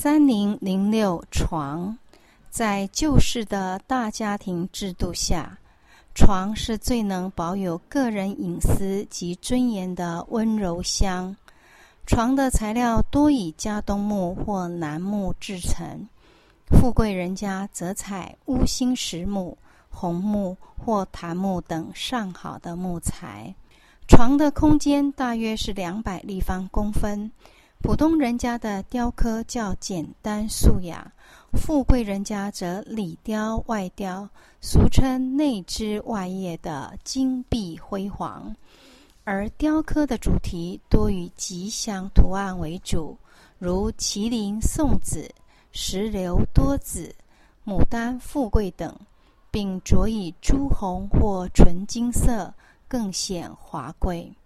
3006床。在旧式的大家庭制度下，床是最能保有个人隐私及尊严的温柔乡。床的材料多以加东木或楠木制成，富贵人家则采乌心实木、红木或檀木等上好的木材。床的空间大约是200立方公分。普通人家的雕刻较简单素雅，富贵人家则里雕外雕，俗称内织外业的金碧辉煌。而雕刻的主题多以吉祥图案为主，如麒麟送子、石榴多子、牡丹富贵等，并着以朱红或纯金色，更显华贵。